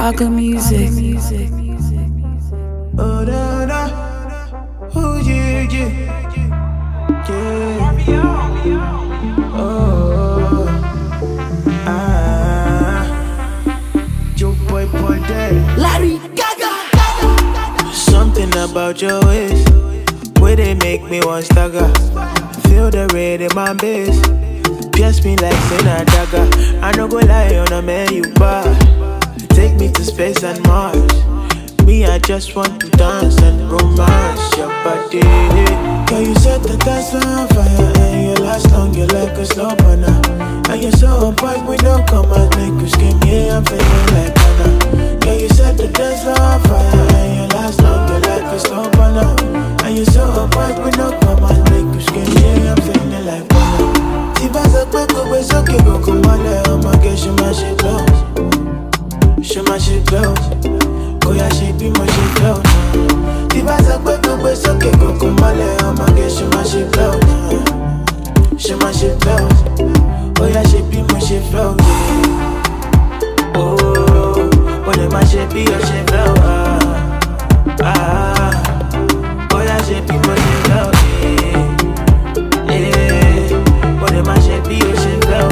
Aga Music. Oh, da, da. Oh, yeah, yeah. Yeah. Oh, Joe boy, boy, daddy. Larry Gaga. Something about your ways, where they make me want stagger. Feel the red in my base, pierce me like Sena dagger. I no go lie on a man you bar. Take me to space and Mars. Me, I just want to dance and romance your body. Girl, you set the dance on fire and you last long, you like a slow burner. And you're so on point, we don't come and make you scream. Yeah, I'm feeling like Anna. Girl, you set the dance on fire and you last long, you like a slow burner. And you're so on point, we don't come and make you scream. Yeah, I'm feeling like Anna. Si vas a cueco, pues ok, go con male. I'ma get you my shit close. Show my shit close. Oh yeah, she be my shit close. Si vas a cueco, pues ok, go con male. I'ma get you my shit close. Show my shit close. Oh yeah, she be my shit close. Oh, when my shit be your shit close. Oh yeah, she be my shit close. When my shit be your shit close.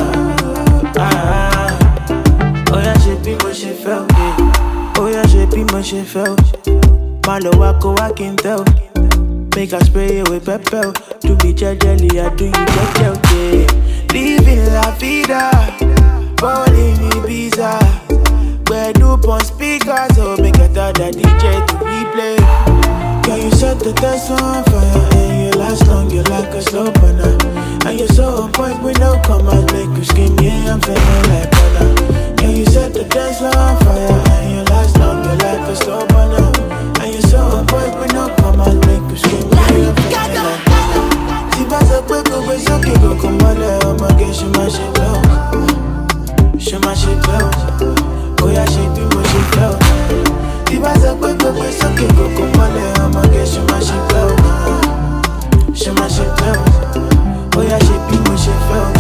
Oh yeah, she be my shit close. Oh yeah, she be my shit felt. Malo wako, I can tell. Make her spray you with pepper. To be jelly, I do you jelly. Living la vida, balling Ibiza. Where do on speakers, so make a thought that DJ to replay. Girl, you set the dance on fire and you last long, you like a slow burner. And you're so on point, we no come and make you scream. Yeah, I'm feeling like Anna. Girl, you set the dance on fire and you last long, you like a slow burner. And you're so on point, we no come and make you scream. Yeah, I'm feeling like Anna. Si vas a cueco, pues ok, go con male. I'ma get you my shit close. Show my shit close. Oh yeah, she be my shit close. Si vas a cueco, pues ok, go con male. I'ma get you my shit close. Show my shit close. Oh yeah, she be my shit close.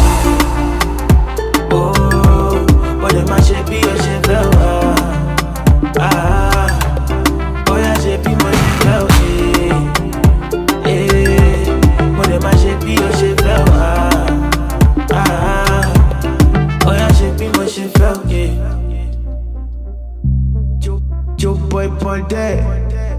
Oh, but then my shit be your shit close. Oh yeah, she be my shit close. But then my shit be your shit close. Oh yeah, she be my shit close. Joe boy, boy, dead.